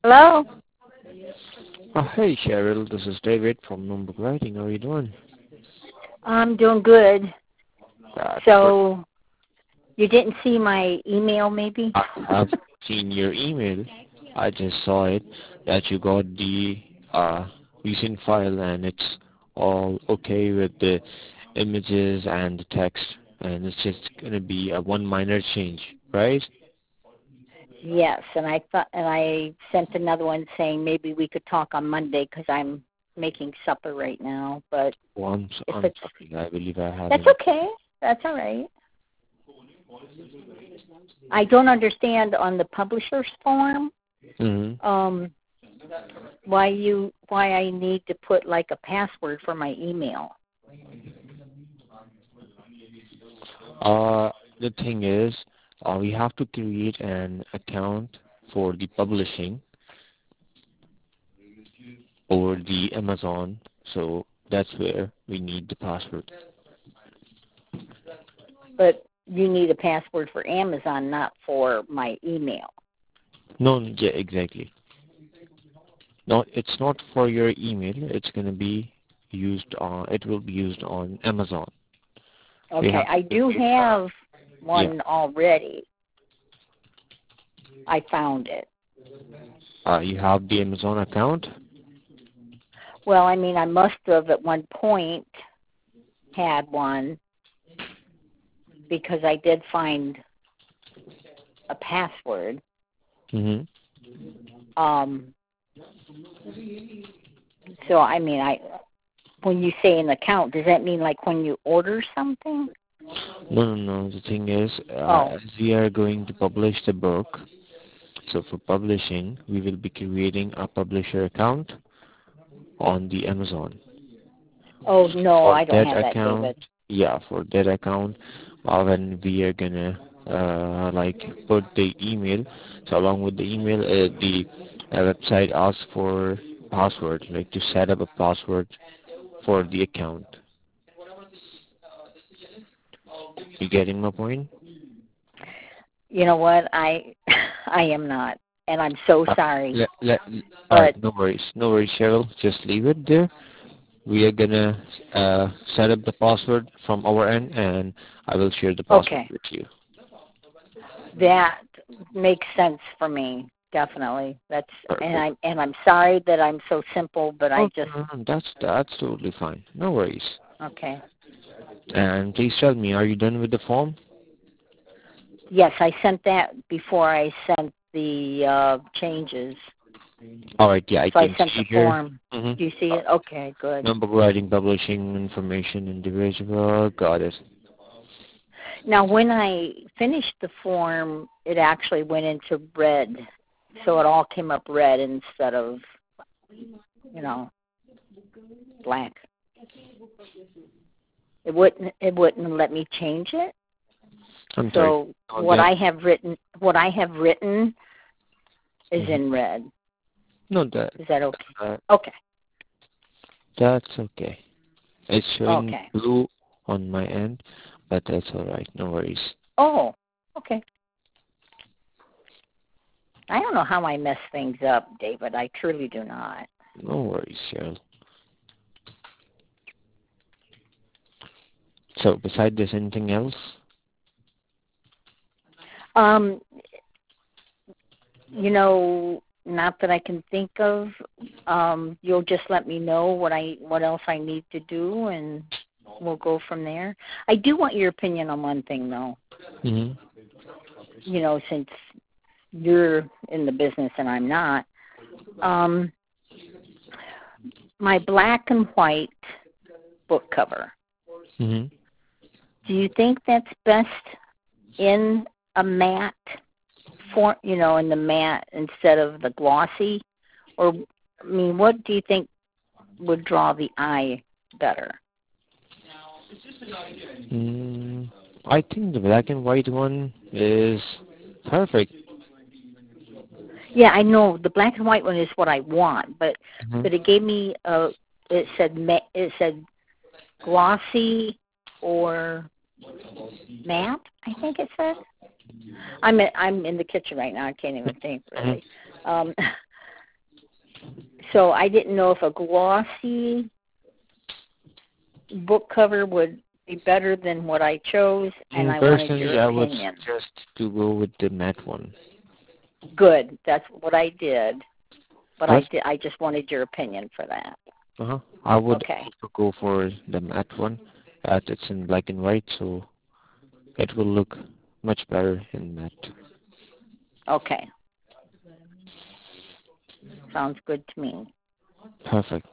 Hello. Hey Cheryl, this is David from Number Writing. How are you doing? I'm doing good. That's great. So you didn't see my email, maybe? I have seen your email. I just saw it that you got the uh, recent file and it's all okay with the images and the text, and it's just gonna be a one minor change, right? Yes, and I sent another one saying maybe we could talk on Monday because I'm making supper right now. But Oh, if I'm it's sorry. I believe I that's haven't. okay. That's all right. I don't understand on the publisher's form Mm-hmm. um, why I need to put like a password for my email. The thing is, we have to create an account for the publishing over the Amazon, so that's where we need the password. But you need a password for Amazon, not for my email. No, yeah, exactly. No, it's not for your email. It's gonna be used on. It will be used on Amazon. We Okay, have I to do create. have Yeah. one already. I found it. You have the Amazon account. Well, I mean, I must have at one point had one because I did find a password. Mm-hmm. Um, so I mean, when you say an account, does that mean like when you order something? No, no, no. The thing is, Oh, as we are going to publish the book, so for publishing, we will be creating a publisher account on the Amazon. oh no, For I don't that have that, account, David. yeah, for that account, when we are gonna like put the email, so along with the email, the website asks for password, like to set up a password for the account. You getting my point? You know what? I am not, and I'm so Uh, sorry. all right, But no worries, Cheryl. Just leave it there. We are gonna set up the password from our end, and I will share the password okay, with you. that makes sense for me. Definitely. Perfect. I'm sorry that I'm so simple, but I Oh, just no, no, that's totally fine. No worries. okay. And please tell me, are you done with the form? Yes, I sent that before I sent the changes. All right, yeah, I So I can sent the see here. form. Mm-hmm. Do you see it? Okay, good. Number writing, publishing information, individual. Got it. Now, when I finished the form, it actually went into red, so it all came up red instead of you know black. It wouldn't let me change it. I'm sorry. So what Again, I have written is hmm in red. no, that Is that okay? uh, Okay. that's okay. It's showing Okay. blue on my end, but that's all right. No worries. Oh, okay. I don't know how I mess things up, David. I truly do not. No worries, Cheryl. So, beside this, anything else? Um, not that I can think of. You'll just let me know what else I need to do, and we'll go from there. I do want your opinion on one thing, though. Mm-hmm. Since you're in the business and I'm not, um, my black and white book cover. Mm-hmm. Do you think that's best in a matte in the matte instead of the glossy? Or, I mean, what do you think would draw the eye better? I think the black and white one is perfect. Yeah, I know the black and white one is what I want, but Hmm. it gave me it said glossy or matte. I think it said. I'm in the kitchen right now. I can't even think Hmm. really. Um, So I didn't know if a glossy book cover would be better than what I chose, and I wanted Personally, your I would opinion. suggest to go with the matte one. Good. That's what I did. But What? I just wanted your opinion for that. I would Okay. also go for the matte one, as it's in black and white, so it will look much better in matte. Okay. Sounds good to me. Perfect.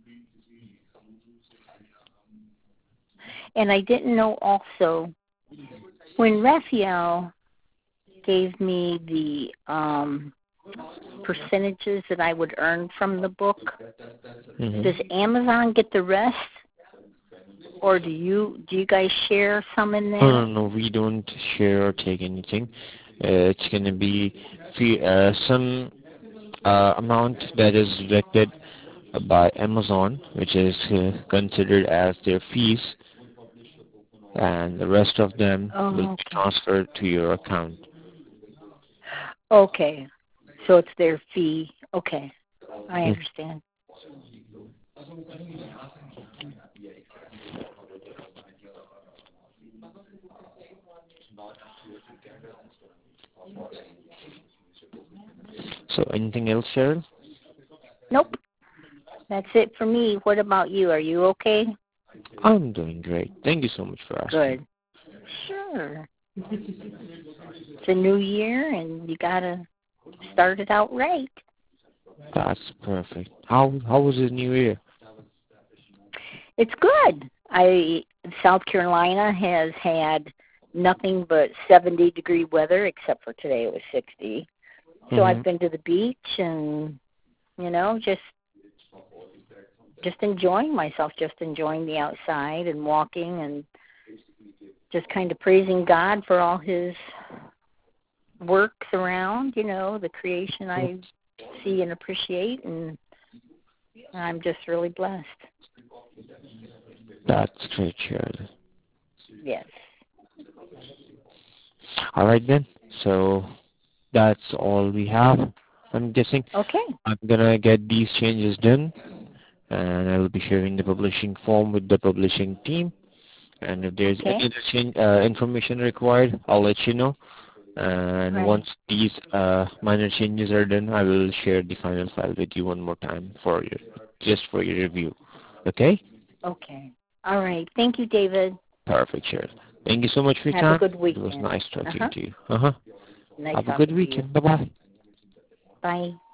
And I didn't know also, when Raphael gave me the percentages that I would earn from the book, does Amazon get the rest? Or do you guys share some in there? No, we don't share or take anything. It's going to be some amount that is deducted by Amazon, which is considered as their fees, and the rest of them will be transferred to your account. Okay. So it's their fee. Okay. I understand. So anything else, Cheryl? Nope. That's it for me. What about you? Are you okay? I'm doing great. Thank you so much for asking. Good. Sure. It's a new year, and you got to start it out right. That's perfect. How was the new year? It's good. South Carolina has had nothing but 70-degree weather, except for today it was 60. So I've been to the beach and, just enjoying myself, just enjoying the outside and walking and just kind of praising God for all his works around, the creation I see and appreciate, and I'm just really blessed. That's great, Cheryl. Yes. All right then. So that's all we have, I'm guessing. Okay. I'm gonna get these changes done, and I will be sharing the publishing form with the publishing team. And if there's any other information required, I'll let you know. And once these minor changes are done, I will share the final file with you one more time for your review. Okay? Okay. All right. Thank you, David. Perfect, Cheryl. Thank you so much for your time. Have a good weekend. It was nice talking to you. Nice Have a talking good weekend. Bye-bye. Bye.